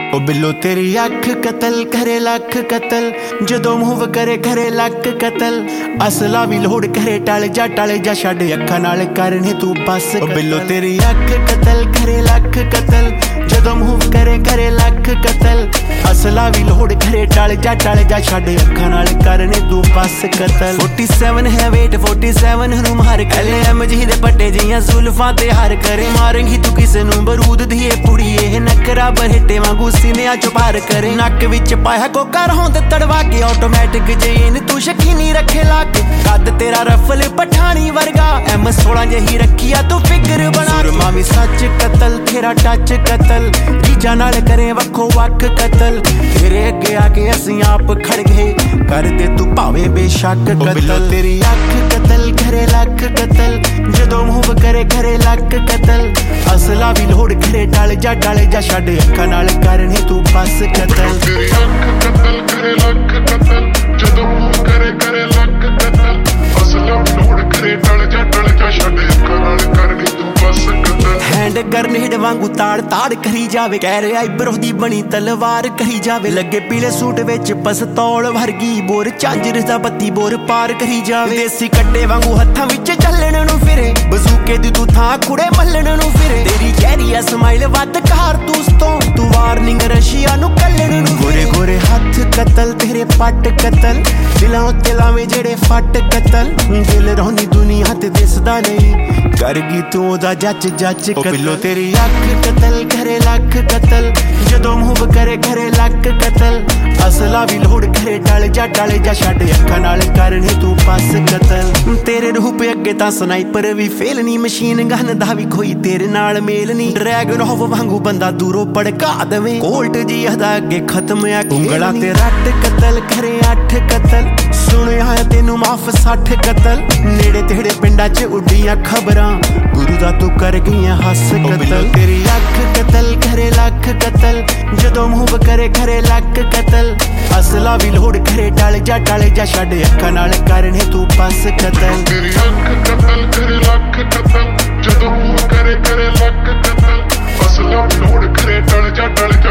ओ बिल्लो तेरी अख कतल करे लख कतल, जदों मूव करे करे लक कतल। असला भी लोड़ करे टल जा छड़ अखां नाल करने तू बस। ओ बिल्लो तेरी अख कतल करे लख कतल, जदों मूव करे करे लख कतल। असला भी लोड़ करे टल जा छड़ अखां नाल करने तू बस कतल। 47 है वेट 47 नूं मार कले MG दे पट्टे जियां जुल्फां ते हार करे। मारेंगी तू किसे नूं बरूद दी पुड़िए नकरा बरहेटे वांगू सीने चो पार करे। नक विच पाया कोका रहोंदे तड़वा के ऑटोमैटिक जेन तू शकीनी रखे लाके। कद तेरा रफल पठानी वर्गा M16 जही रखिया तू फिगर बना। सुरमा भी सच कतल तेरा टच कतल, चीजा नाल करे वखो वख कतल। तेरे अगे आके असीं आप खड़ गए कर दे तू भावे बेशक कतल। तेरी अख कतल करे लख कतल, जदों मूव करे करे लक कतल। असला भी लोड़ करे टल जा छड़ अखां नाल करने तू बस कतल। तेरी अख कतल करे लख कतल, जदों मूव करे करे लक कतल। असला भी लोड़ करे टल जा छड़ अखां नाल करने तू बस कतल। हैंड ग्रेनेड वांगू ताड़ ताड़ करी जावे, कह रहे आईब्रो दी बनी तलवार करी जावे। लगे पीले सूट विच पस्तौल वर्गी बोर, झांजर दा बत्ती बोर पार करी जावे। देसी कट्टे वांगू हत्थां विच चलण नूं फिरे, बजूके दी तू थां कुड़े मल्लण नूं फिरे। तेरी चेहरी स्माइल वध कारतूस तो तू वार्निंग रशिया नूं कल्लण नूं। गोरे गोरे हत्थ कतल तेरे पट कतल, दिलां उत्ते लावे जेड़े फट कतल। दिल रौंदी दुनिया ते दिसदा नहीं, करगी तू ओदा जच कतल। बिल्लो तेरी अख कतल करे लख कतल, जदों मूव करे करे लक कतल। असला भी लोड़ करे टल जा छड़ अखां नाल करने तू बस कतल। तेरे रूप अगे तां स्नाइपर भी फेल नी, मशीन गन दा भी कोई तेरे नाल मेल नी। ड्रैगन ऑफ वांगू बंदा दूरों भड़का देवे, कोल्ट जी अदा अगे खत्म आ। उंगला ते रट कतल करे 8 कतल, सुनिया तेनू माफ 60 कतल। नेड़े तेड़े पिंडा च उड्डियां खबरां, गुरु दा तू कर गईयां हस कतल। तेरी अख कतल करे लख कतल, जदों मूव करे करे लक कतल। असला भी लोड़ करे टल जा छड़ अखां नाल करने तू बस कतल। तेरी अख कतल करे लख कतल, जदों मूव करे करे लक कतल। असला भी लोड़ करे टल जा